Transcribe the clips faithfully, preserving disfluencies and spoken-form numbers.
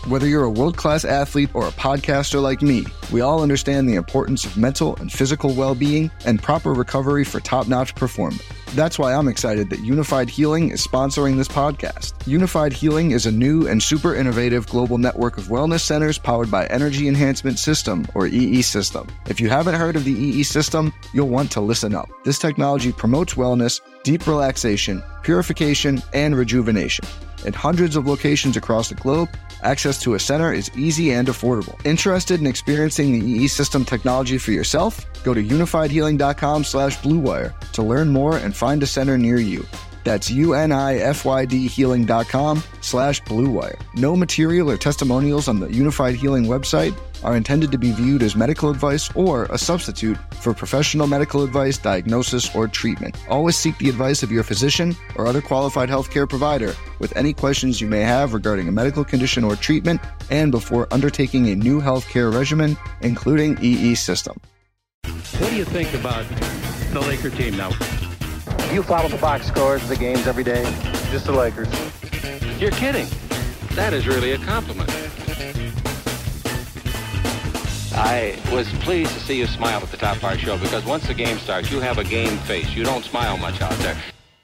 Whether you're a world-class athlete or a podcaster like me, we all understand the importance of mental and physical well-being and proper recovery for top-notch performance. That's why I'm excited that Unified Healing is sponsoring this podcast. Unified Healing is a new and super innovative global network of wellness centers powered by Energy Enhancement System, or E E System. If you haven't heard of the E E System, you'll want to listen up. This technology promotes wellness, deep relaxation, purification, and rejuvenation. In hundreds of locations across the globe, access to a center is easy and affordable. Interested in experiencing the E E System technology for yourself? Go to unifiedhealing.com slash bluewire to learn more and find a center near you. That's U-N-I-F-Y-D healing.com slash bluewire. No material or testimonials on the Unified Healing website are intended to be viewed as medical advice or a substitute for professional medical advice, diagnosis, or treatment. Always seek the advice of your physician or other qualified healthcare provider with any questions you may have regarding a medical condition or treatment and before undertaking a new healthcare regimen, including E E System. What do you think about the Laker team now? You follow the box scores of the games every day? Just the Lakers. You're kidding. That is really a compliment. I was pleased to see you smile at the top of our show because once the game starts, you have a game face. You don't smile much out there.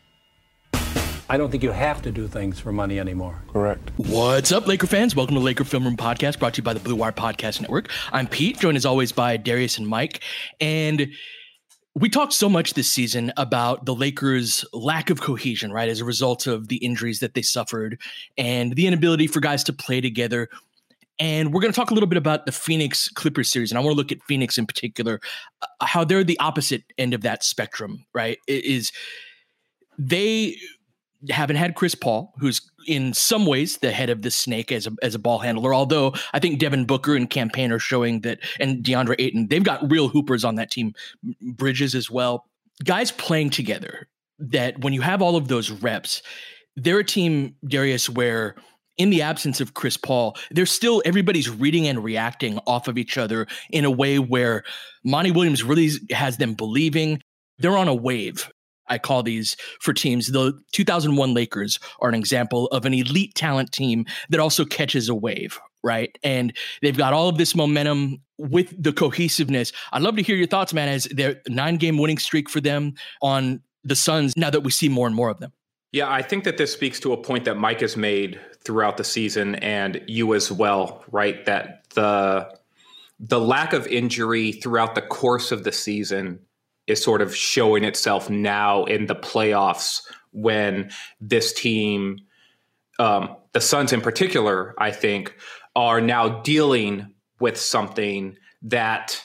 I don't think you have to do things for money anymore. Correct. What's up, Laker fans? Welcome to Laker Film Room Podcast, brought to you by the Blue Wire Podcast Network. I'm Pete, joined as always by Darius and Mike. And we talked so much this season about the Lakers' lack of cohesion, right, as a result of the injuries that they suffered and the inability for guys to play together. And we're going to talk a little bit about the Phoenix Clippers series. And I want to look at Phoenix in particular, uh, how they're the opposite end of that spectrum, right? It is they haven't had Chris Paul, who's in some ways the head of the snake as a, as a ball handler. Although I think Devin Booker and Campaign are showing that, and DeAndre Ayton, they've got real hoopers on that team, Bridges as well. Guys playing together that when you have all of those reps, they're a team, Darius, where in the absence of Chris Paul, there's still everybody's reading and reacting off of each other in a way where Monty Williams really has them believing they're on a wave. I call these for teams. The two thousand one Lakers are an example of an elite talent team that also catches a wave, right? And they've got all of this momentum with the cohesiveness. I'd love to hear your thoughts, man, as their nine-game winning streak for them on the Suns now that we see more and more of them. Yeah, I think that this speaks to a point that Mike has made throughout the season and you as well, right? That the the lack of injury throughout the course of the season is sort of showing itself now in the playoffs when this team, um, the Suns in particular, I think, are now dealing with something that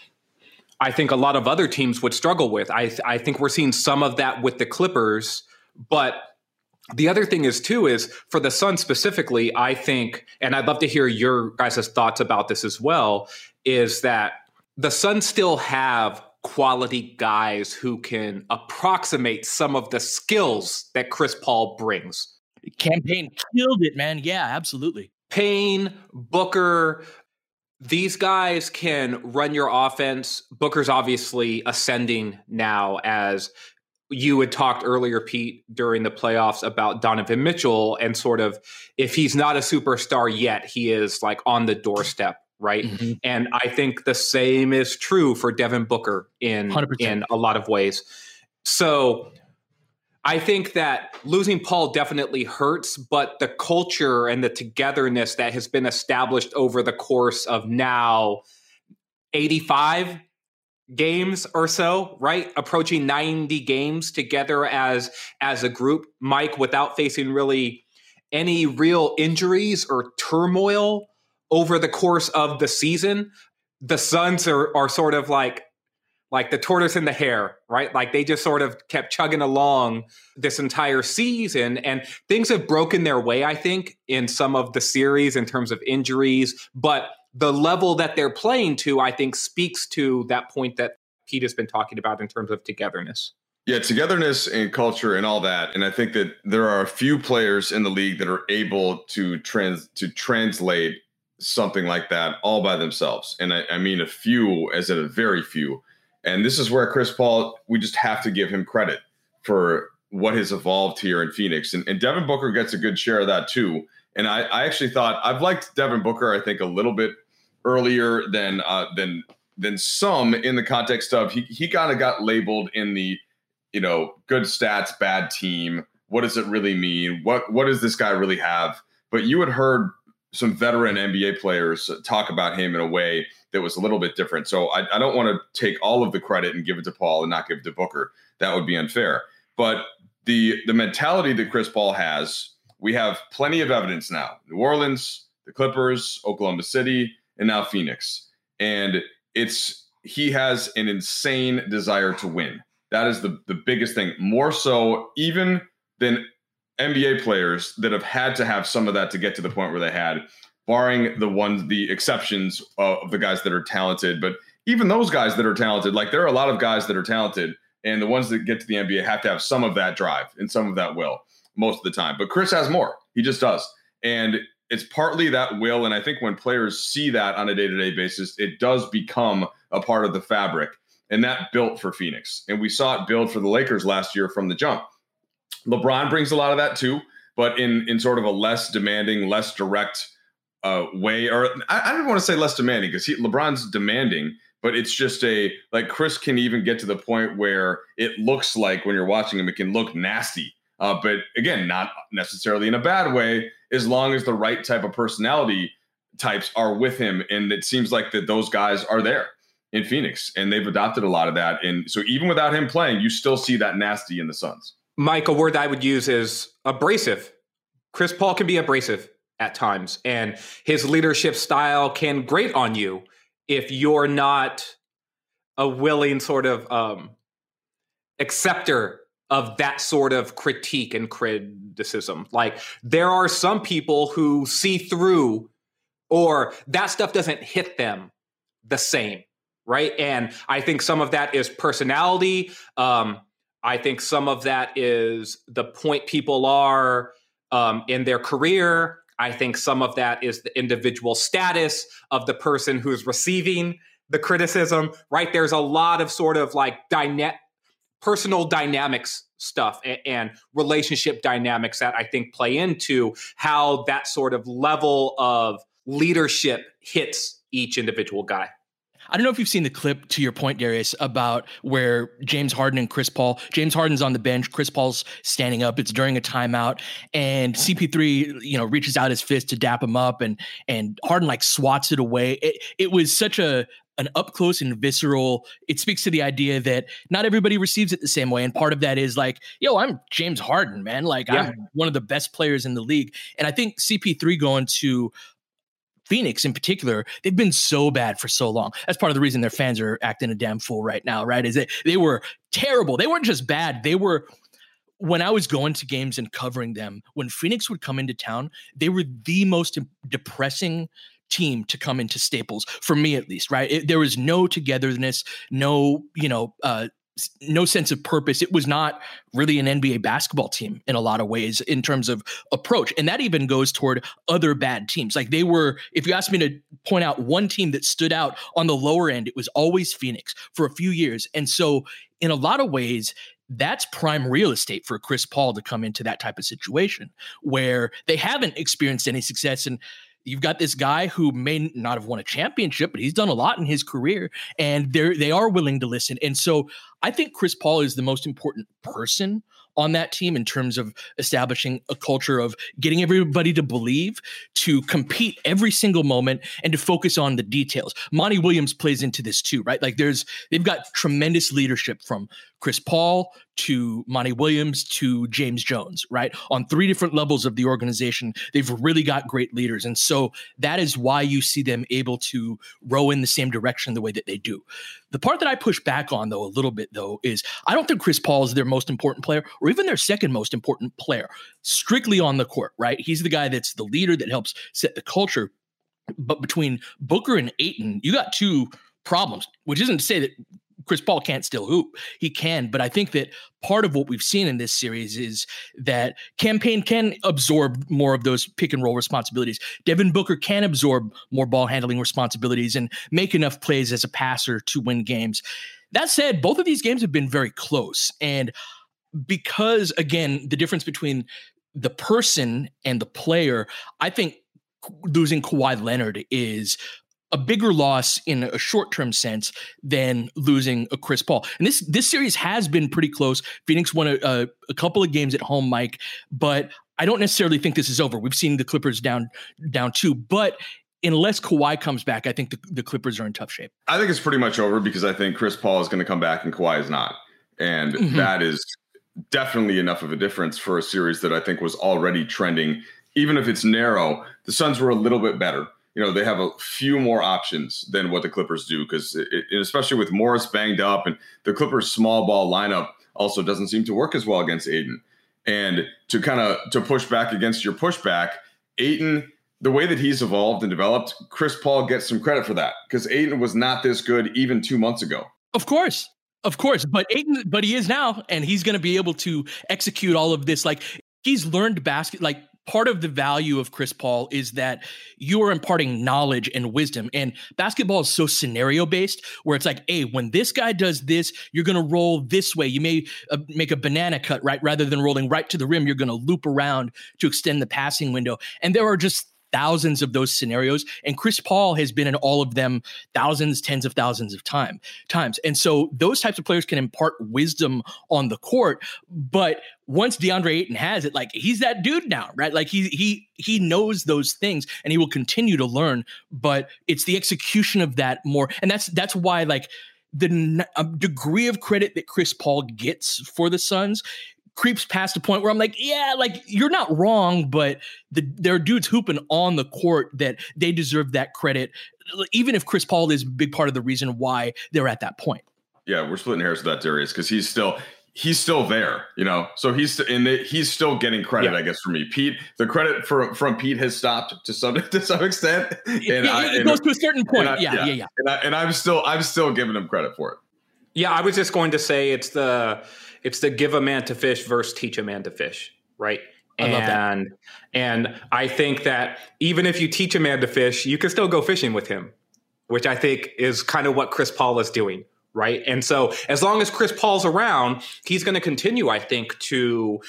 I think a lot of other teams would struggle with. I, I think we're seeing some of that with the Clippers. But the other thing is, too, is for the Suns specifically, I think, and I'd love to hear your guys' thoughts about this as well, is that the Suns still have quality guys who can approximate some of the skills that Chris Paul brings. Campaign killed it, man. Yeah, absolutely. Payne, Booker, these guys can run your offense. Booker's obviously ascending now as you had talked earlier, Pete, during the playoffs about Donovan Mitchell and sort of if he's not a superstar yet, he is like on the doorstep, right? Mm-hmm. And I think the same is true for Devin Booker in, in a lot of ways. So I think that losing Paul definitely hurts, but the culture and the togetherness that has been established over the course of now eighty-five games or so, right? Approaching ninety games together as as a group, Mike, without facing really any real injuries or turmoil over the course of the season. The Suns are are sort of like like the tortoise and the hare, right? Like they just sort of kept chugging along this entire season, and things have broken their way, I think, in some of the series in terms of injuries, but the level that they're playing to, I think, speaks to that point that Pete has been talking about in terms of togetherness. Yeah, togetherness and culture and all that. And I think that there are a few players in the league that are able to trans to translate something like that all by themselves. And I, I mean a few as in a very few. And this is where Chris Paul, we just have to give him credit for what has evolved here in Phoenix. And, and Devin Booker gets a good share of that too. And I, I actually thought I've liked Devin Booker, I think, a little bit earlier than uh, than than some in the context of he he kind of got labeled in the, you know, good stats, bad team. What does it really mean? What what does this guy really have? But you had heard some veteran N B A players talk about him in a way that was a little bit different. So I, I don't want to take all of the credit and give it to Paul and not give it to Booker. That would be unfair. But the the mentality that Chris Paul has, we have plenty of evidence now. New Orleans, the Clippers, Oklahoma City, and now Phoenix. And it's he has an insane desire to win. That is the, the biggest thing, more so even than N B A players that have had to have some of that to get to the point where they had, barring the ones, the exceptions of the guys that are talented. But even those guys that are talented, like there are a lot of guys that are talented, and the ones that get to the N B A have to have some of that drive and some of that will most of the time. But Chris has more. He just does. And it's partly that will. And I think when players see that on a day-to-day basis, it does become a part of the fabric. And that built for Phoenix. And we saw it build for the Lakers last year from the jump. LeBron brings a lot of that too, but in, in sort of a less demanding, less direct uh, way. Or I, I don't want to say less demanding because LeBron's demanding, but it's just a, like Chris can even get to the point where it looks like when you're watching him, it can look nasty. Uh, but again, not necessarily in a bad way, as long as the right type of personality types are with him. And it seems like that those guys are there in Phoenix, and they've adopted a lot of that. And so even without him playing, you still see that nasty in the Suns. Mike, a word I would use is abrasive. Chris Paul can be abrasive at times, and his leadership style can grate on you if you're not a willing sort of um, acceptor of that sort of critique and criticism. Like there are some people who see through, or that stuff doesn't hit them the same, right? And I think some of that is personality. Um, I think some of that is the point people are um, in their career. I think some of that is the individual status of the person who's receiving the criticism, right? There's a lot of sort of like dyna- personal dynamics stuff and, and relationship dynamics that I think play into how that sort of level of leadership hits each individual guy. I don't know if you've seen the clip, to your point, Darius, about where James Harden and Chris Paul, James Harden's on the bench, Chris Paul's standing up. It's during a timeout, and C P three, you know, reaches out his fist to dap him up, and and Harden like swats it away. It, it was such a an up close and visceral. It speaks to the idea that not everybody receives it the same way, and part of that is like, yo, I'm James Harden, man. Like yeah. I'm one of the best players in the league, and I think C P three going to Phoenix in particular, they've been so bad for so long. That's part of the reason their fans are acting a damn fool right now, right? Is that they were terrible. They weren't just bad. They were, when I was going to games and covering them, when Phoenix would come into town, they were the most depressing team to come into Staples, for me at least, right? It, there was no togetherness, no, you know, uh, no sense of purpose. It was not really an N B A basketball team in a lot of ways in terms of approach. And that even goes toward other bad teams. Like they were, if you asked me to point out one team that stood out on the lower end, it was always Phoenix for a few years. And so in a lot of ways, that's prime real estate for Chris Paul to come into that type of situation where they haven't experienced any success. And you've got this guy who may not have won a championship, but he's done a lot in his career, and they they are willing to listen. And so I think Chris Paul is the most important person on that team in terms of establishing a culture of getting everybody to believe, to compete every single moment, and to focus on the details. Monty Williams plays into this too, right? Like there's, they've got tremendous leadership from Chris Paul to Monty Williams to James Jones, right? On three different levels of the organization, they've really got great leaders. And so that is why you see them able to row in the same direction the way that they do. The part that I push back on, though, a little bit, though, is I don't think Chris Paul is their most important player or even their second most important player, strictly on the court, right? He's the guy that's the leader that helps set the culture. But between Booker and Ayton, you got two problems, which isn't to say that Chris Paul can't still hoop. He can, but I think that part of what we've seen in this series is that Cam Payne can absorb more of those pick and roll responsibilities. Devin Booker can absorb more ball handling responsibilities and make enough plays as a passer to win games. That said, both of these games have been very close. And because, again, the difference between the person and the player, I think losing Kawhi Leonard is a bigger loss in a short-term sense than losing a Chris Paul. And this this series has been pretty close. Phoenix won a, a, a couple of games at home, Mike, but I don't necessarily think this is over. We've seen the Clippers down down two, but unless Kawhi comes back, I think the, the Clippers are in tough shape. I think it's pretty much over because I think Chris Paul is going to come back and Kawhi is not. And mm-hmm. that is definitely enough of a difference for a series that I think was already trending. Even if it's narrow, the Suns were a little bit better. You know, they have a few more options than what the Clippers do because especially with Morris banged up and the Clippers small ball lineup also doesn't seem to work as well against Ayton. And to kind of to push back against your pushback, Ayton, the way that he's evolved and developed, Chris Paul gets some credit for that because Ayton was not this good even two months ago. Of course. Of course. But Ayton, but he is now, and he's going to be able to execute all of this. Like he's learned basket, like part of the value of Chris Paul is that you are imparting knowledge and wisdom. And basketball is so scenario based where it's like, hey, when this guy does this, you're going to roll this way. You may uh, make a banana cut, right? Rather than rolling right to the rim, you're going to loop around to extend the passing window. And there are just thousands of those scenarios. And Chris Paul has been in all of them thousands, tens of thousands of time times. And so those types of players can impart wisdom on the court. But once DeAndre Ayton has it, like he's that dude now, right? Like he he he knows those things and he will continue to learn. But it's the execution of that more. And that's that's why like the n- degree of credit that Chris Paul gets for the Suns creeps past the point where I'm like, yeah, like you're not wrong, but the, there are dudes hooping on the court that they deserve that credit, even if Chris Paul is a big part of the reason why they're at that point. Yeah, we're splitting hairs with that, Darius, because he's still he's still there, you know. So he's in the, he's still getting credit, yeah. I guess, for me. Pete, the credit for from Pete has stopped to some to some extent, and it, I, it and, goes to a certain point. I, yeah, yeah, yeah, yeah. And, I, and I'm still I'm still giving him credit for it. Yeah, I was just going to say it's the it's the give a man to fish versus teach a man to fish, right? I and love that. and I think that even if you teach a man to fish, you can still go fishing with him, which I think is kind of what Chris Paul is doing, right? And so as long as Chris Paul's around, he's going to continue, I think, to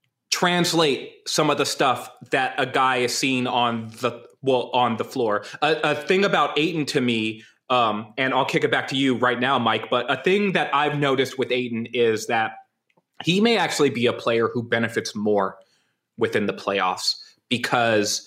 translate some of the stuff that a guy is seeing on the well on the floor. A, a thing about Ayton to me. Um, and I'll kick it back to you right now, Mike. But a thing that I've noticed with Ayton is that he may actually be a player who benefits more within the playoffs because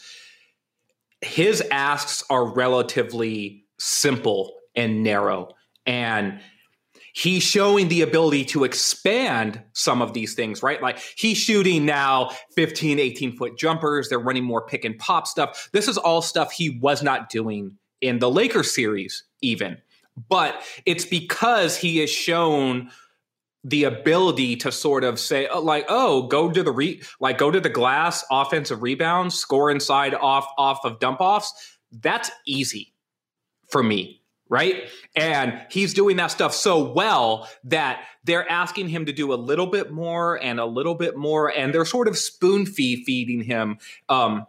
his asks are relatively simple and narrow. And he's showing the ability to expand some of these things, right? Like he's shooting now fifteen, eighteen foot jumpers. They're running more pick and pop stuff. This is all stuff he was not doing in the Lakers series even. But it's because he has shown the ability to sort of say like, oh, go to the re like go to the glass, offensive rebounds, score inside off off of dump offs. That's easy for me, right? And he's doing that stuff so well that they're asking him to do a little bit more and a little bit more, and they're sort of spoon feed feeding him um,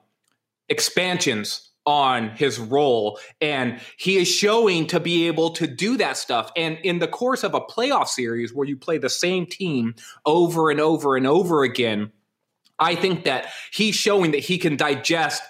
expansions on his role, and he is showing to be able to do that stuff. And in the course of a playoff series where you play the same team over and over and over again, I think that he's showing that he can digest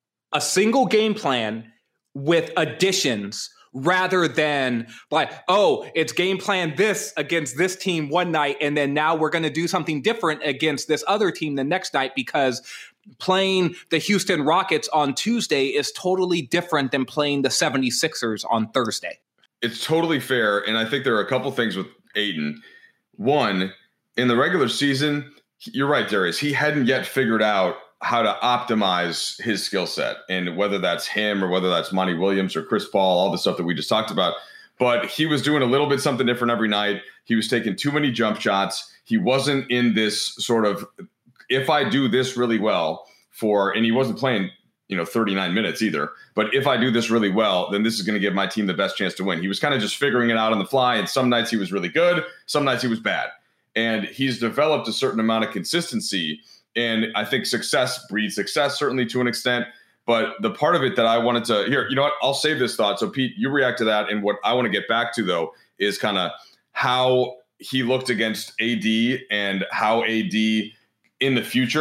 a single game plan with additions rather than like, oh, it's game plan this against this team one night, and then now we're going to do something different against this other team the next night because playing the Houston Rockets on Tuesday is totally different than playing the seventy-sixers on Thursday. It's totally fair. And I think there are a couple things with Ayton. One, in the regular season, you're right, Darius, he hadn't yet figured out how to optimize his skill set. And whether that's him or whether that's Monty Williams or Chris Paul, all the stuff that we just talked about. But he was doing a little bit something different every night. He was taking too many jump shots. He wasn't in this sort of, if I do this really well for, and he wasn't playing, you know, thirty-nine minutes either, but if I do this really well, then this is going to give my team the best chance to win. He was kind of just figuring it out on the fly. And some nights he was really good. Some nights he was bad. And he's developed a certain amount of consistency. And I think success breeds success, certainly to an extent. But the part of it that I wanted to here, you know what, I'll save this thought. So Pete, you react to that. And what I want to get back to though, is kind of how he looked against A D and how A D in the future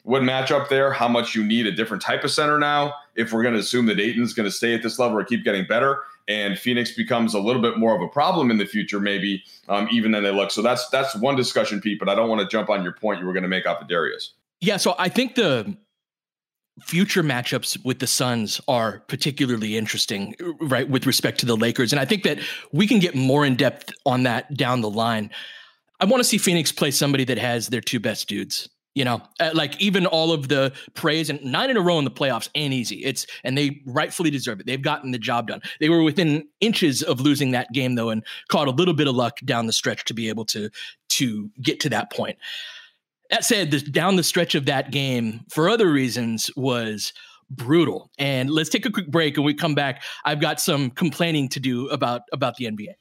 what matchup there, how much you need a different type of center now, if we're going to assume that Ayton's going to stay at this level or keep getting better, and Phoenix becomes a little bit more of a problem in the future, maybe um, even than they look. So that's that's one discussion, Pete, but I don't want to jump on your point you were going to make off of Darius. Yeah, so I think the future matchups with the Suns are particularly interesting, right, with respect to the Lakers. And I think that we can get more in depth on that down the line. I want to see Phoenix play somebody that has their two best dudes. You know, uh, like even all of the praise, and nine in a row in the playoffs ain't easy. It's and they rightfully deserve it. They've gotten the job done. They were within inches of losing that game though, and caught a little bit of luck down the stretch to be able to to get to that point. That said, the, down the stretch of that game for other reasons was brutal. And let's take a quick break, and we come back. I've got some complaining to do about about the N B A.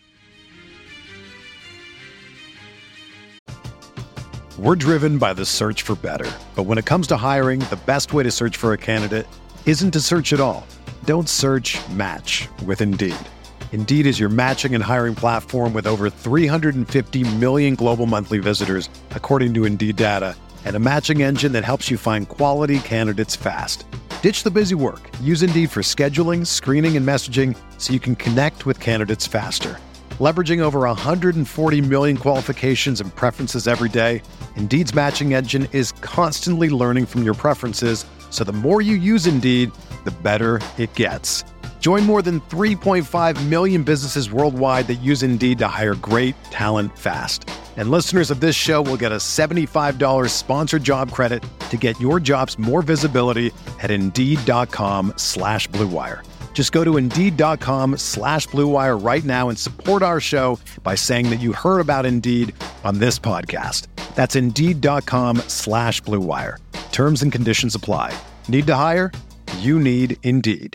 We're driven by the search for better. But when it comes to hiring, the best way to search for a candidate isn't to search at all. Don't search, match with Indeed. Indeed is your matching and hiring platform with over three hundred fifty million global monthly visitors, according to Indeed data, and a matching engine that helps you find quality candidates fast. Ditch the busy work. Use Indeed for scheduling, screening, and messaging so you can connect with candidates faster. Leveraging over one hundred forty million qualifications and preferences every day, Indeed's matching engine is constantly learning from your preferences, so the more you use Indeed, the better it gets. Join more than three point five million businesses worldwide that use Indeed to hire great talent fast. And listeners of this show will get a seventy-five dollars sponsored job credit to get your jobs more visibility at Indeed.com slash Blue Wire. Just go to Indeed.com slash Blue Wire right now and support our show by saying that you heard about Indeed on this podcast. That's Indeed.com slash Blue Wire. Terms and conditions apply. Need to hire? You need Indeed.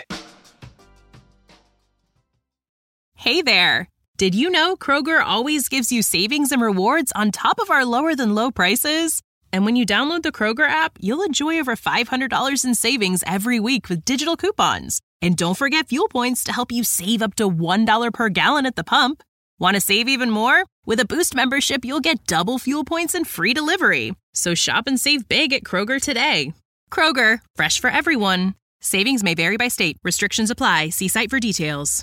Hey there. Did you know Kroger always gives you savings and rewards on top of our lower than low prices? And when you download the Kroger app, you'll enjoy over five hundred dollars in savings every week with digital coupons. And don't forget fuel points to help you save up to one dollar per gallon at the pump. Want to save even more? With a Boost membership, you'll get double fuel points and free delivery. So shop and save big at Kroger today. Kroger, fresh for everyone. Savings may vary by state. Restrictions apply. See site for details.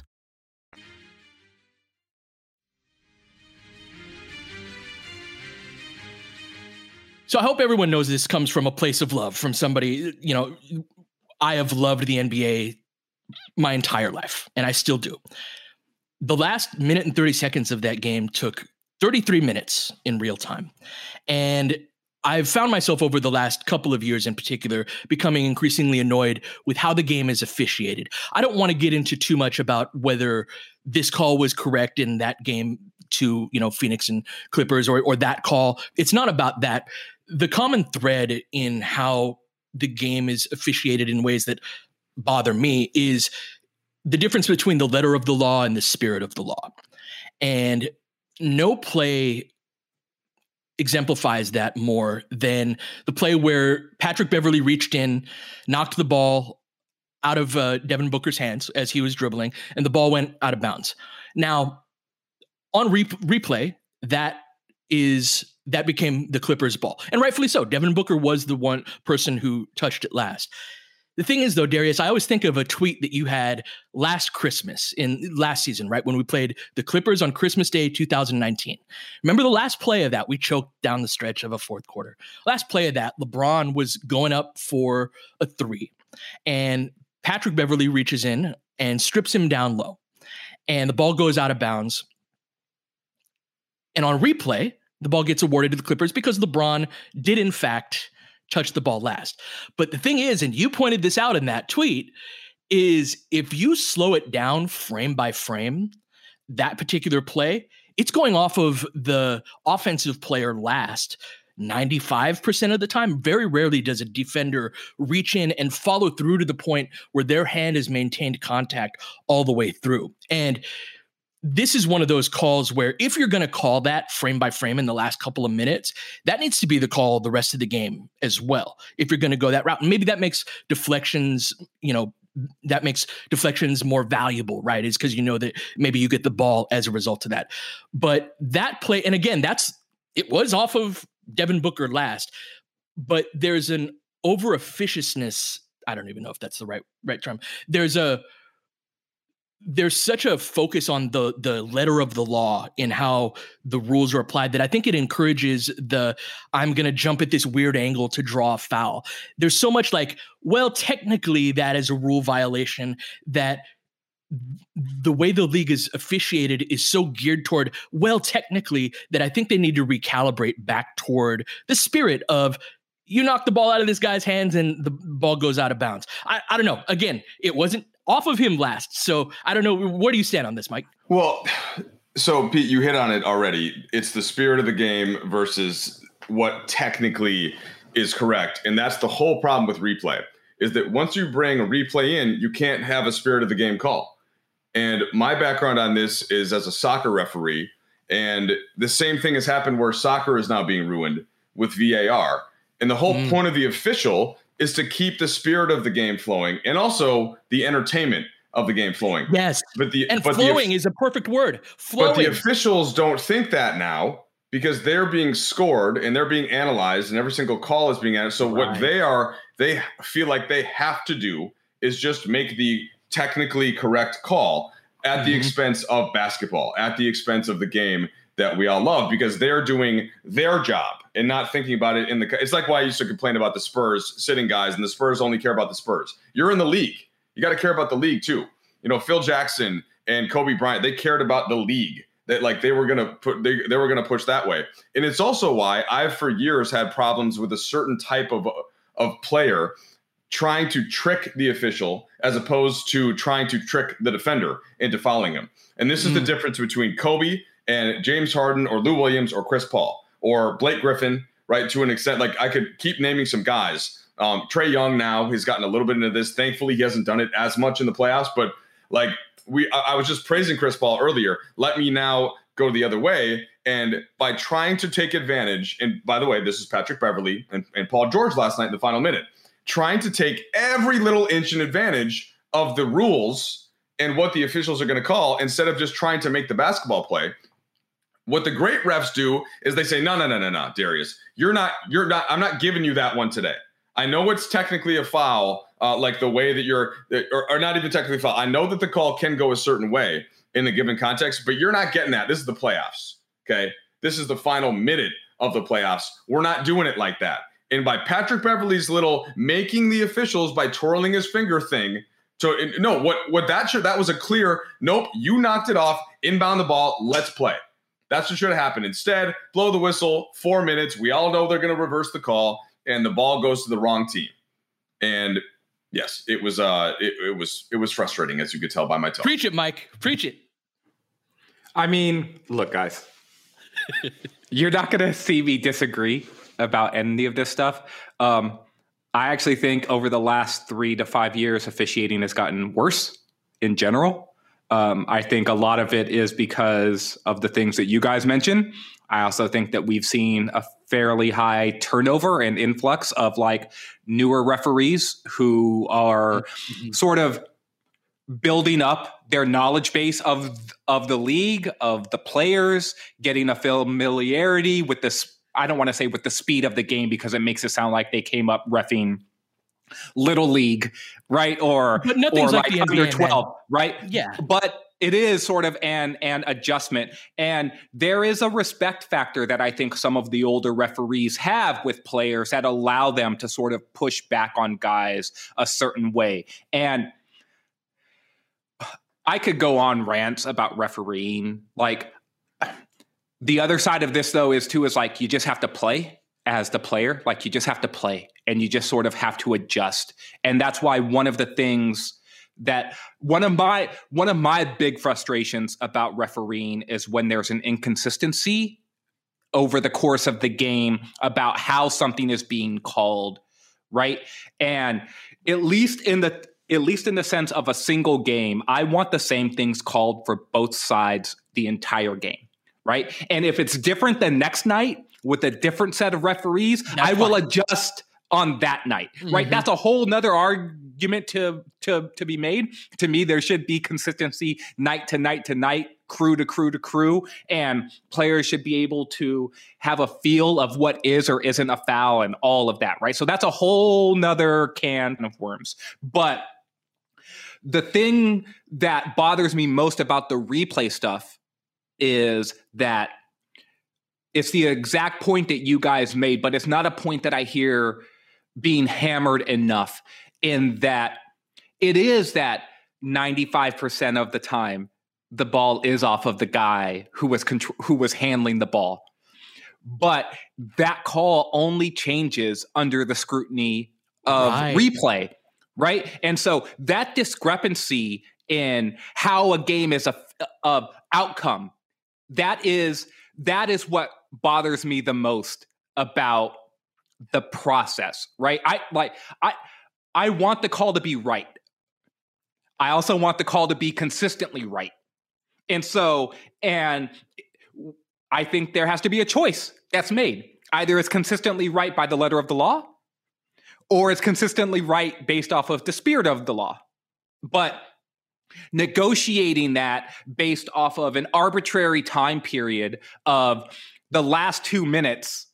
So I hope everyone knows this comes from a place of love, from somebody, you know, I have loved the N B A my entire life, and I still do. The last minute and thirty seconds of that game took thirty-three minutes in real time. And I've found myself over the last couple of years in particular becoming increasingly annoyed with how the game is officiated. I don't want to get into too much about whether this call was correct in that game to, you know, Phoenix and Clippers, or or that call. It's not about that. The common thread in how the game is officiated in ways that bother me is the difference between the letter of the law and the spirit of the law. And no play exemplifies that more than the play where Patrick Beverley reached in, knocked the ball out of uh, Devin Booker's hands as he was dribbling, and the ball went out of bounds. Now, on re- replay, that is that became the Clippers' ball, and rightfully so. Devin Booker was the one person who touched it last. The thing is, though, Darius, I always think of a tweet that you had last Christmas in last season, right? When we played the Clippers on Christmas Day, two thousand nineteen. Remember the last play of that? We choked down the stretch of a fourth quarter. Last play of that, LeBron was going up for a three, and Patrick Beverley reaches in and strips him down low, and the ball goes out of bounds. And on replay, the ball gets awarded to the Clippers because LeBron did, in fact, touch the ball last. But the thing is, and you pointed this out in that tweet, is if you slow it down frame by frame, that particular play, it's going off of the offensive player last ninety-five percent of the time. Very rarely does a defender reach in and follow through to the point where their hand has maintained contact all the way through. And this is one of those calls where if you're going to call that frame by frame in the last couple of minutes, that needs to be the call the rest of the game as well. If you're going to go that route, and maybe that makes deflections, you know, that makes deflections more valuable, right? Is because you know that maybe you get the ball as a result of that. But that play, and again, that's, it was off of Devin Booker last, but there's an over officiousness. I don't even know if that's the right right term. There's a there's such a focus on the the letter of the law in how the rules are applied that I think it encourages the I'm going to jump at this weird angle to draw a foul. There's so much like, well, technically that is a rule violation, that the way the league is officiated is so geared toward, well, technically, that I think they need to recalibrate back toward the spirit of you knock the ball out of this guy's hands and the ball goes out of bounds. I, I don't know. Again, it wasn't off of him last. So I don't know. Where do you stand on this, Mike? Well, so Pete, you hit on it already. It's the spirit of the game versus what technically is correct. And that's the whole problem with replay, is that once you bring a replay in, you can't have a spirit of the game call. And my background on this is as a soccer referee. And the same thing has happened where soccer is now being ruined with V A R. And the whole mm. point of the official is to keep the spirit of the game flowing and also the entertainment of the game flowing. Yes. But the and but flowing the, is a perfect word. Flowing. But the officials don't think that now because they're being scored and they're being analyzed and every single call is being analyzed. So right. what they are, they feel like they have to do is just make the technically correct call at mm-hmm. the expense of basketball, at the expense of the game that we all love, because they're doing their job and not thinking about it in the, it's like why I used to complain about the Spurs sitting guys and the Spurs only care about the Spurs. You're in the league. You got to care about the league too. You know, Phil Jackson and Kobe Bryant, they cared about the league, that like they were going to put, they, they were going to push that way. And it's also why I've for years had problems with a certain type of, of player trying to trick the official as opposed to trying to trick the defender into fouling him. And this is mm. the difference between Kobe and James Harden or Lou Williams or Chris Paul or Blake Griffin, right? To an extent, like I could keep naming some guys. Um, Trae Young now has gotten a little bit into this. Thankfully, he hasn't done it as much in the playoffs, but like we, I, I was just praising Chris Paul earlier. Let me now go the other way. And by trying to take advantage, and by the way, this is Patrick Beverley and, and Paul George last night in the final minute, trying to take every little inch in advantage of the rules and what the officials are going to call instead of just trying to make the basketball play. What the great refs do is they say, no, no, no, no, no, Darius, you're not, you're not, I'm not giving you that one today. I know it's technically a foul, uh, like the way that you're, or, or not even technically a foul. I know that the call can go a certain way in the given context, but you're not getting that. This is the playoffs, okay? This is the final minute of the playoffs. We're not doing it like that. And by Patrick Beverley's little making the officials by twirling his finger thing, so no, what what that should, that was a clear, nope, you knocked it off, inbound the ball, let's play. That's what should have happened. Instead, blow the whistle, four minutes. We all know they're going to reverse the call, and the ball goes to the wrong team. And yes, it was uh, it, it was it was frustrating, as you could tell by my tone. Preach it, Mike. Preach it. I mean, look, guys, you're not going to see me disagree about any of this stuff. Um, I actually think over the last three to five years, officiating has gotten worse in general. Um, I think a lot of it is because of the things that you guys mentioned. I also think that we've seen a fairly high turnover and influx of like newer referees who are mm-hmm. sort of building up their knowledge base of of the league, of the players, getting a familiarity with this. I don't want to say with the speed of the game because it makes it sound like they came up reffing Little League, right? Or, but nothing's or like, like the under N B A, twelve, man. Right? Yeah. But it is sort of an, an adjustment. And there is a respect factor that I think some of the older referees have with players that allow them to sort of push back on guys a certain way. And I could go on rants about refereeing. Like the other side of this, though, is too, is like you just have to play as the player. Like you just have to play and you just sort of have to adjust. And that's why one of the things that one of my one of my big frustrations about refereeing is when there's an inconsistency over the course of the game about how something is being called, right? And at least in the at least in the sense of a single game, I want the same things called for both sides the entire game, right? And if it's different the next night with a different set of referees, That's I will fine. adjust on that night, right? Mm-hmm. That's a whole nother argument to, to, to be made. To me, there should be consistency night to night to night, crew to crew to crew, and players should be able to have a feel of what is or isn't a foul and all of that, right? So that's a whole nother can of worms. But the thing that bothers me most about the replay stuff is that it's the exact point that you guys made, but it's not a point that I hear being hammered enough, in that it is that ninety-five percent of the time the ball is off of the guy who was contr- who was handling the ball. But that call only changes under the scrutiny of right. replay, right? And so that discrepancy in how a game is a, a outcome, that is that is what bothers me the most about the process, right? I like I I want the call to be right. I also want the call to be consistently right. And so, and I think there has to be a choice that's made. Either it's consistently right by the letter of the law, or it's consistently right based off of the spirit of the law. But negotiating that based off of an arbitrary time period of the last two minutes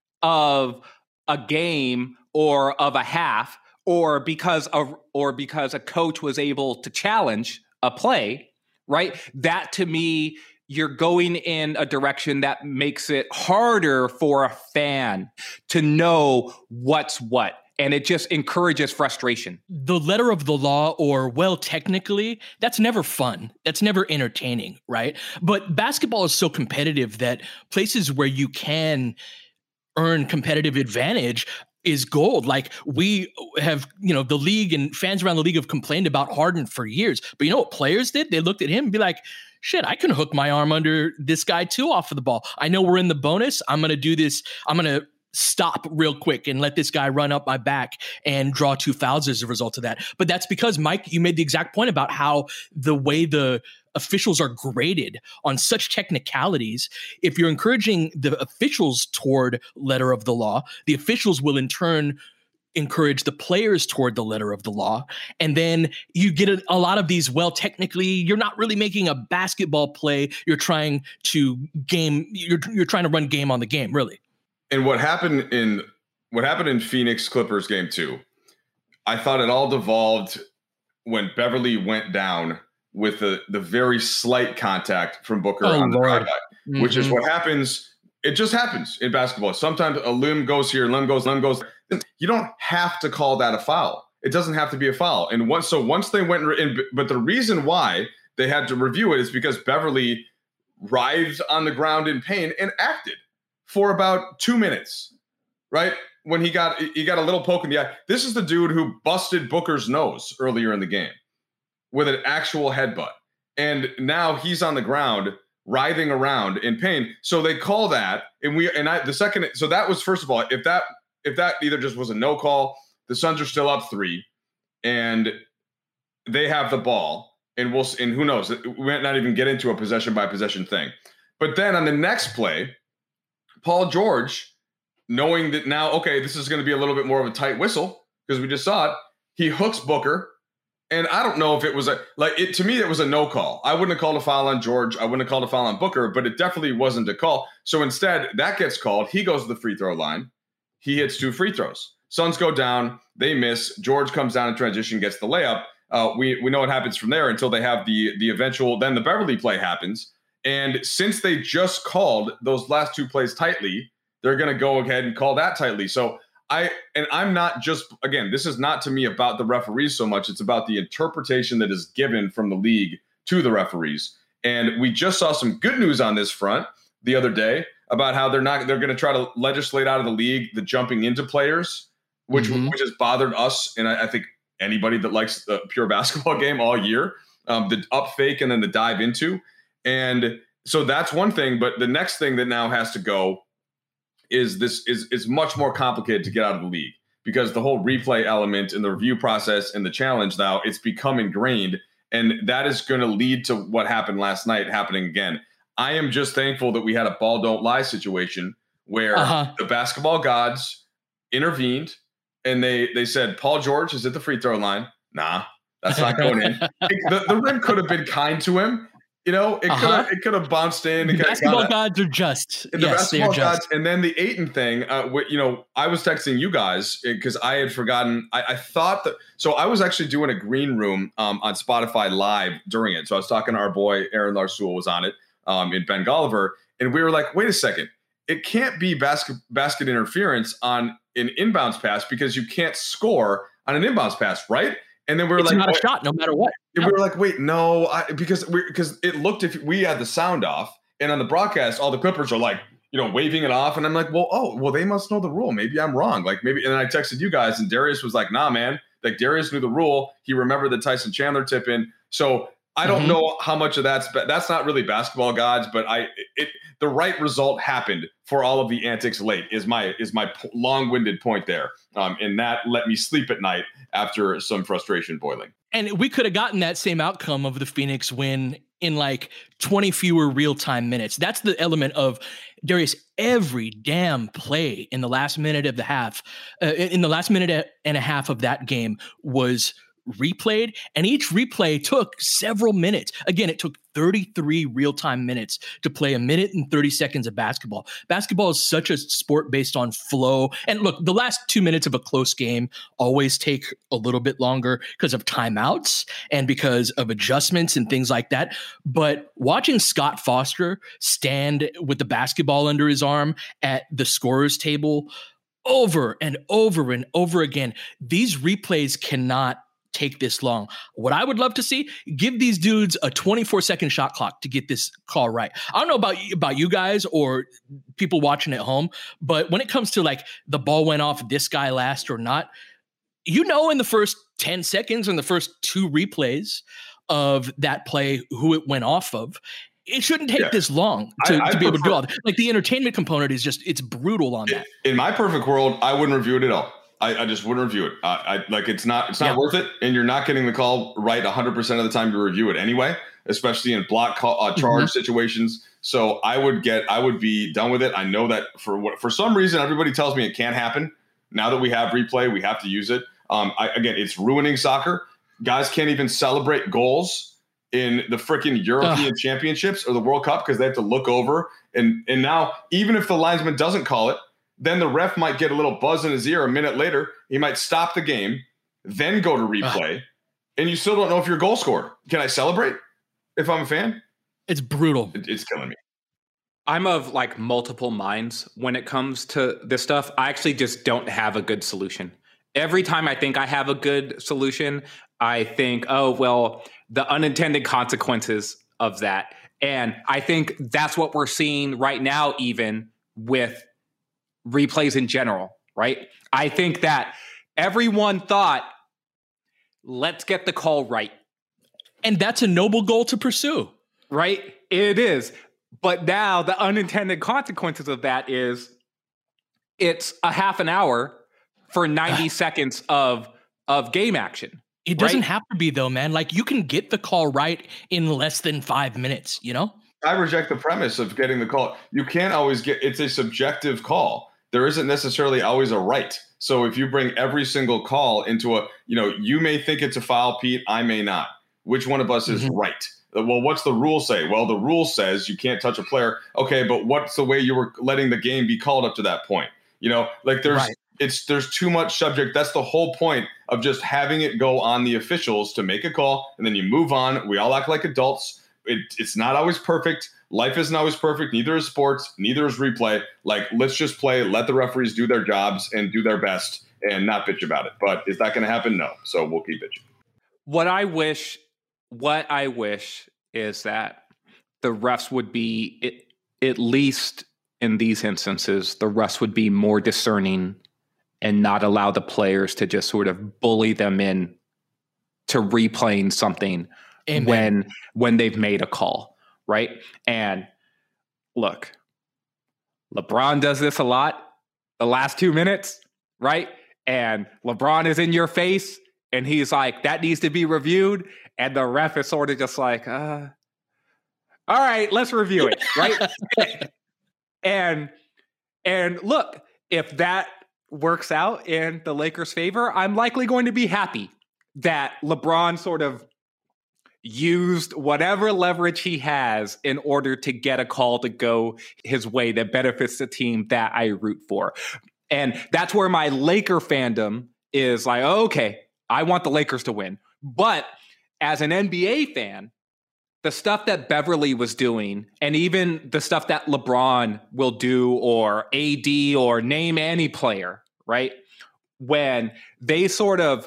of a game or of a half, or because of, or because a coach was able to challenge a play, right? That to me, you're going in a direction that makes it harder for a fan to know what's what. And it just encourages frustration. The letter of the law, or well, technically, that's never fun. That's never entertaining, right? But basketball is so competitive that places where you can earn competitive advantage is gold. Like, we have, you know, the league and fans around the league have complained about Harden for years. But you know what players did? They looked at him and be like, shit, I can hook my arm under this guy too off of the ball. I know we're in the bonus. I'm going to do this. I'm going to stop real quick and let this guy run up my back and draw two fouls as a result of that. But that's because, Mike, you made the exact point about how the way the officials are graded on such technicalities. If you're encouraging the officials toward letter of the law, the officials will in turn encourage the players toward the letter of the law. And then you get a, a lot of these, well, technically, you're not really making a basketball play. You're trying to game, you're, you're trying to run game on the game, really. And what happened in what happened in Phoenix Clippers game two, I thought it all devolved when Beverly went down with the, the very slight contact from Booker oh, on the Lord. drive, mm-hmm. which is what happens. It just happens in basketball. Sometimes a limb goes here, limb goes, limb goes. You don't have to call that a foul. It doesn't have to be a foul. And once, so once they went in, but the reason why they had to review it is because Beverly writhed on the ground in pain and acted for about two minutes, right? When he got he got a little poke in the eye. This is the dude who busted Booker's nose earlier in the game with an actual headbutt. And now he's on the ground writhing around in pain. So they call that, and we and I the second so that was, first of all, if that if that either just was a no call, the Suns are still up three, and they have the ball, and we'll and who knows, we might not even get into a possession by possession thing. But then on the next play, Paul George, knowing that now, okay, this is going to be a little bit more of a tight whistle because we just saw it, he hooks Booker. And I don't know if it was a, like, it to me, it was a no call. I wouldn't have called a foul on George. I wouldn't have called a foul on Booker, but it definitely wasn't a call. So instead, that gets called. He goes to the free throw line. He hits two free throws. Suns go down. They miss. George comes down in transition, gets the layup. Uh, we we know what happens from there until they have the the eventual, then the Beverly play happens. And since they just called those last two plays tightly, they're going to go ahead and call that tightly. So I, and I'm not just, again, this is not to me about the referees so much. It's about the interpretation that is given from the league to the referees. And we just saw some good news on this front the other day about how they're not, they're going to try to legislate out of the league the jumping into players, which, mm-hmm. which has bothered us. And I, I think anybody that likes the pure basketball game all year, um, the up fake and then the dive into. And so that's one thing, but the next thing that now has to go is this is, is much more complicated to get out of the league, because the whole replay element and the review process and the challenge now, it's become ingrained, and that is going to lead to what happened last night happening again. I am just thankful that we had a ball don't lie situation where uh-huh. the basketball gods intervened and they they said, Paul George is at the free throw line. Nah, that's not going in. the, the rim could have been kind to him. You know, it could Uh-huh. have it could have bounced in. The It coulda basketball gone- gods are just. And the yes, they are basketball just. gods, and then the Ayton thing. Uh, wh- you know, I was texting you guys because I had forgotten. I, I thought that. So I was actually doing a green room um, on Spotify Live during it. So I was talking to our boy Aaron Larsoul was on it um, in Ben Golliver, and we were like, "Wait a second, it can't be basket basket interference on an inbounds pass because you can't score on an inbounds pass, right?" And then we were It's like, not a "Wait." shot, no matter what. And we were like, wait, no, I, because we because it looked if we had the sound off, and on the broadcast, all the Clippers are like, you know, waving it off, and I'm like, well, oh, well, they must know the rule. Maybe I'm wrong. Like maybe, and then I texted you guys, and Darius was like, nah, man, like Darius knew the rule. He remembered the Tyson Chandler tip in. So I don't Mhm. know how much of that's but that's not really basketball gods, but I it the right result happened for all of the antics late is my is my p- long-winded point there, um, and that let me sleep at night after some frustration boiling. And we could have gotten that same outcome of the Phoenix win in like twenty fewer real-time minutes. That's the element of Darius. Every damn play in the last minute of the half, uh, in the last minute and a half of that game was replayed, and each replay took several minutes. Again, it took thirty-three real-time minutes to play a minute and thirty seconds of basketball. Basketball is such a sport based on flow. And look, the last two minutes of a close game always take a little bit longer because of timeouts and because of adjustments and things like that. But watching Scott Foster stand with the basketball under his arm at the scorer's table over and over and over again, these replays cannot take this long. What I would love to see, give these dudes a twenty-four second shot clock to get this call right. I don't know about about you guys or people watching at home, but when it comes to like the ball went off this guy last or not, you know, in the first ten seconds, in the first two replays of that play, who it went off of. It shouldn't take Yeah. this long to, I- I to be able to do prefer- all that. Like the entertainment component is just, it's brutal on that. In my perfect world, I wouldn't review it at all. I, I just wouldn't review it. Uh, I like it's not it's not Yeah. worth it, and you're not getting the call right one hundred percent of the time you review it anyway, especially in block call, uh, charge Mm-hmm. situations. So I would get I would be done with it. I know that for what for some reason everybody tells me it can't happen. Now that we have replay, we have to use it. Um, I, again, it's ruining soccer. Guys can't even celebrate goals in the freaking European Ugh. Championships or the World Cup because they have to look over and and now even if the linesman doesn't call it, then the ref might get a little buzz in his ear a minute later. He might stop the game, then go to replay, and you still don't know if your goal scored. Can I celebrate if I'm a fan? It's brutal. It, it's killing me. I'm of like multiple minds when it comes to this stuff. I actually just don't have a good solution. Every time I think I have a good solution, I think, oh, well, the unintended consequences of that. And I think that's what we're seeing right now, even with replays in general, right? I think that everyone thought, let's get the call right. And that's a noble goal to pursue. Right? It is. But now the unintended consequences of that is it's a half an hour for ninety seconds of of game action. It doesn't right? have to be though, man. Like you can get the call right in less than five minutes, you know? I reject the premise of getting the call. You can't always get it's a subjective call. There isn't necessarily always a right. So if you bring every single call into a, you know, you may think it's a foul, Pete, I may not. Which one of us is Mm-hmm. right? Well, what's the rule say? Well, the rule says you can't touch a player. Okay, but what's the way you were letting the game be called up to that point? You know, like there's Right. it's there's too much subject. That's the whole point of just having it go on the officials to make a call, and then you move on. We all act like adults. It, it's not always perfect. Life isn't always perfect. Neither is sports. Neither is replay. Like, let's just play. Let the referees do their jobs and do their best and not bitch about it. But is that going to happen? No. So we'll keep bitching. What I wish, what I wish is that the refs would be, it, at least in these instances, the refs would be more discerning and not allow the players to just sort of bully them in to replaying something Amen. when when they've made a call, right? And look, LeBron does this a lot the last two minutes, right? And LeBron is in your face and he's like, that needs to be reviewed. And the ref is sort of just like, uh, all right, let's review it, right? and and look, if that works out in the Lakers' favor, I'm likely going to be happy that LeBron sort of used whatever leverage he has in order to get a call to go his way that benefits the team that I root for. And that's where my Laker fandom is like, okay, I want the Lakers to win. But as an N B A fan, the stuff that Beverly was doing, and even the stuff that LeBron will do, or A D, or name any player, right? When they sort of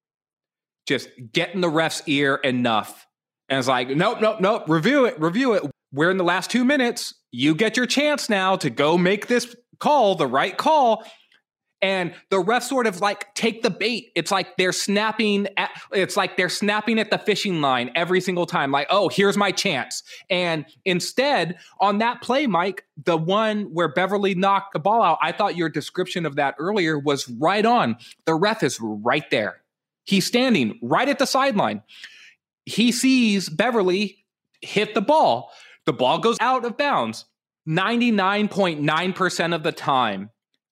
just get in the ref's ear enough, and it's like, nope, nope, nope, review it, review it. We're in the last two minutes. You get your chance now to go make this call, the right call. And the refs sort of like take the bait. It's like they're snapping at, it's like they're snapping at the fishing line every single time. Like, oh, here's my chance. And instead, on that play, Mike, the one where Beverly knocked the ball out, I thought your description of that earlier was right on. The ref is right there. He's standing right at the sideline. He sees Beverly hit the ball. The ball goes out of bounds. ninety-nine point nine percent of the time,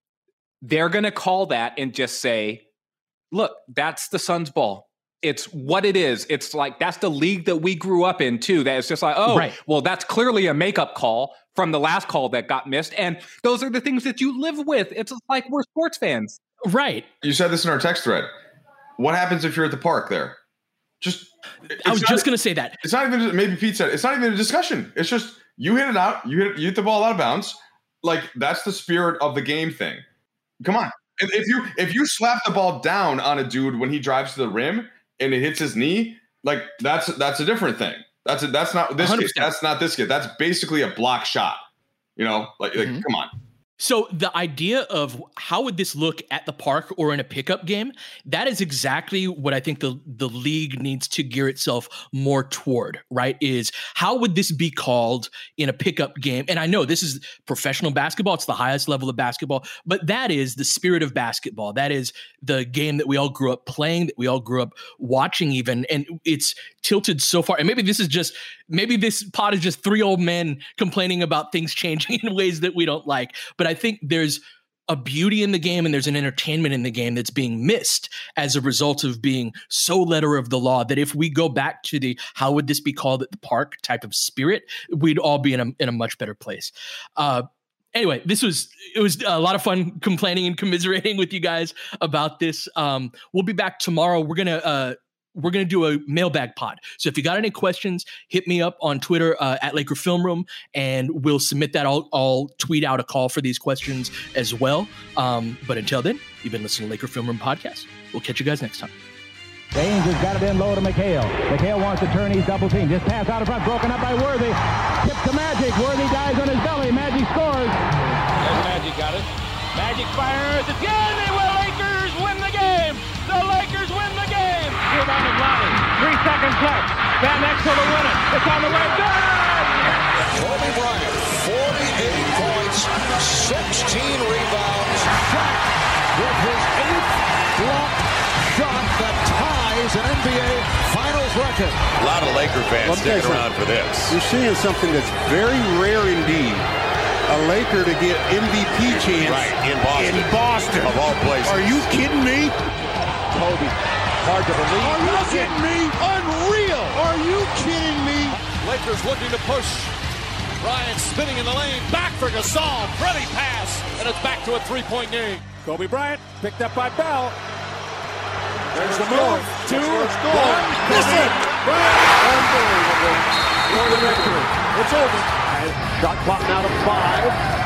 they're going to call that and just say, look, that's the Suns ball. It's what it is. It's like, that's the league that we grew up in too. That it's just like, oh, right. Well, that's clearly a makeup call from the last call that got missed. And those are the things that you live with. It's like, we're sports fans. Right. You said this in our text thread. What happens if you're at the park there? Just, I was just going to say that. It's not even, maybe Pete said, it's not even a discussion. It's just, you hit it out, you hit, you hit the ball out of bounds. Like, that's the spirit of the game thing. Come on. If, if you if you slap the ball down on a dude when he drives to the rim and it hits his knee, like that's that's a different thing. That's a, that's not this kid. That's not this kid. That's basically a block shot. You know, like, like mm-hmm. Come on. So the idea of how would this look at the park or in a pickup game, that is exactly what I think the, the league needs to gear itself more toward, right? Is how would this be called in a pickup game? And I know this is professional basketball. It's the highest level of basketball, but that is the spirit of basketball. That is the game that we all grew up playing, that we all grew up watching even. And it's tilted so far. And maybe this is just, maybe this pod is just three old men complaining about things changing in ways that we don't like. But I think there's a beauty in the game and there's an entertainment in the game that's being missed as a result of being so letter of the law that if we go back to the how would this be called at the park type of spirit, we'd all be in a in a much better place. Uh, anyway, this was it was a lot of fun complaining and commiserating with you guys about this. Um, we'll be back tomorrow. We're gonna uh, We're going to do a mailbag pod. So if you got any questions, hit me up on Twitter uh, at Laker Film Room, and we'll submit that. I'll, I'll tweet out a call for these questions as well. Um, but until then, you've been listening to Laker Film Room Podcast. We'll catch you guys next time. James has got it in low to McHale. McHale wants to turn. He's double team. Just pass out in front. Broken up by Worthy. Tip to Magic. Worthy dies on his belly. Magic scores. There's Magic got it. Magic fires. It's good. They will. Lakers win the game. The Lakers win the game. Rebound is Lonnie. Three seconds left. Van Exel to win it. It's on the way. Good. Kobe Bryant, forty-eight points, sixteen rebounds. Shot with his eighth block shot that ties an N B A Finals record. A lot of Laker fans sticking around for this. You're seeing something that's very rare indeed. A Laker to get M V P chance right, in Boston. In Boston. Of all places. Are you kidding me? Kobe, hard to believe. Are you kidding me? Unreal. Are you kidding me? Lakers looking to push. Bryant spinning in the lane. Back for Gasol. Pretty pass. And it's back to a three-point game. Kobe Bryant picked up by Bell. There's the move. Two, one. Miss it. Unbelievable. For the victory. It's over. Shot clock now to five.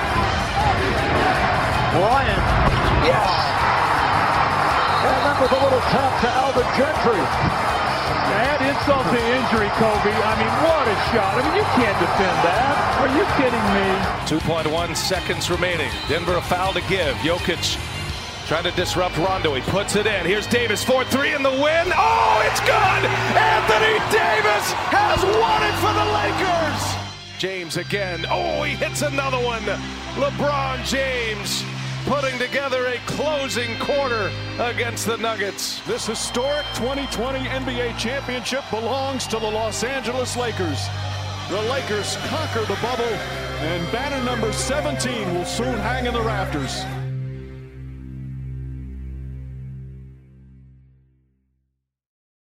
Bryant. Yes. And that was a little tap to Alvin Gentry. Add insult to injury, Kobe. I mean, what a shot. I mean, you can't defend that. Are you kidding me? two point one seconds remaining. Denver a foul to give. Jokic trying to disrupt Rondo. He puts it in. Here's Davis, four three in the win. Oh, it's good! Anthony Davis has won it for the Lakers! James again. Oh, he hits another one. LeBron James putting together a closing quarter against the Nuggets. This historic twenty twenty N B A championship belongs to the Los Angeles Lakers. The Lakers conquer the bubble, and banner number seventeen will soon hang in the rafters.